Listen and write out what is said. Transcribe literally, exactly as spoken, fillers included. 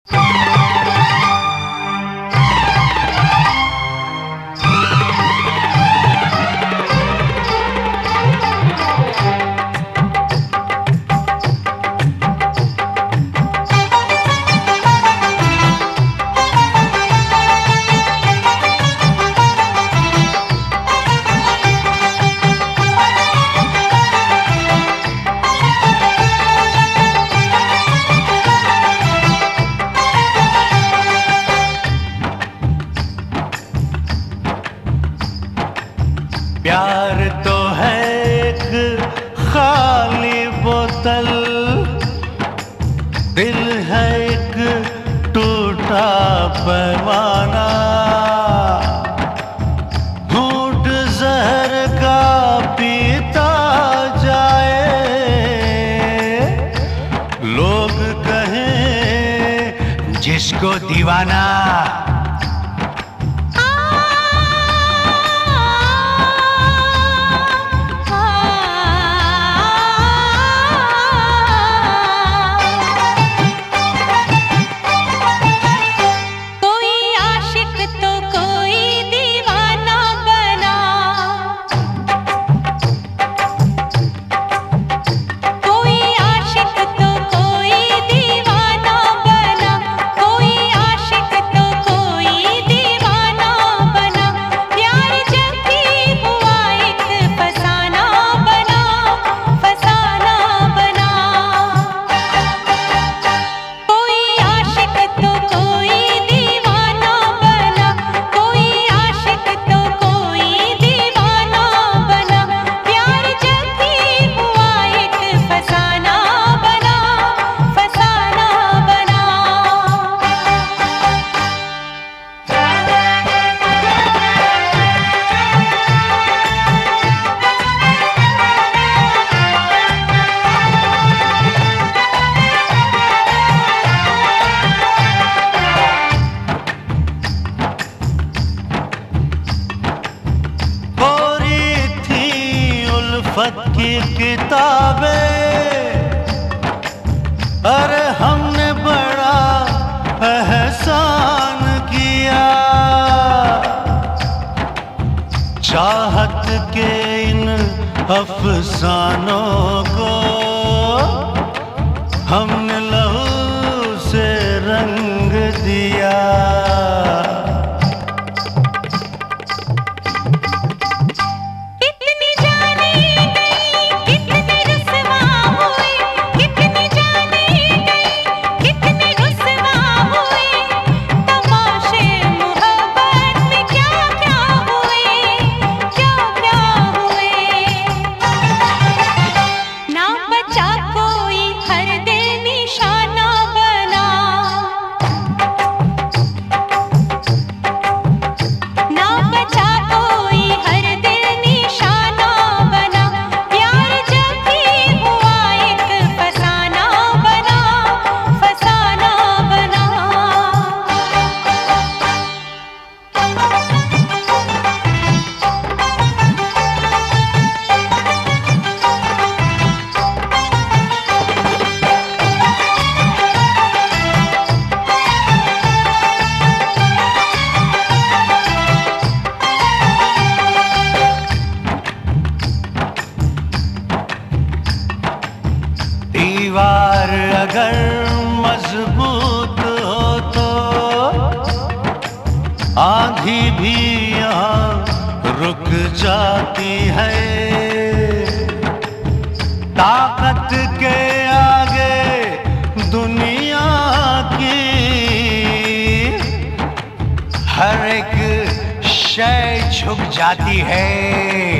प्यार तो है एक खाली बोतल, दिल है एक टूटा पैमाना, घूंट जहर का पीता जाए, लोग कहें जिसको दीवाना। उल्फत की किताबें, अरे हमने बड़ा एहसान किया, चाहत के इन अफसानों को हमने लहू से रंग दिया। दीवार अगर मजबूत हो तो आंधी भी यहाँ रुक जाती है, ताकत के आगे दुनिया की हर एक शय झुक जाती है।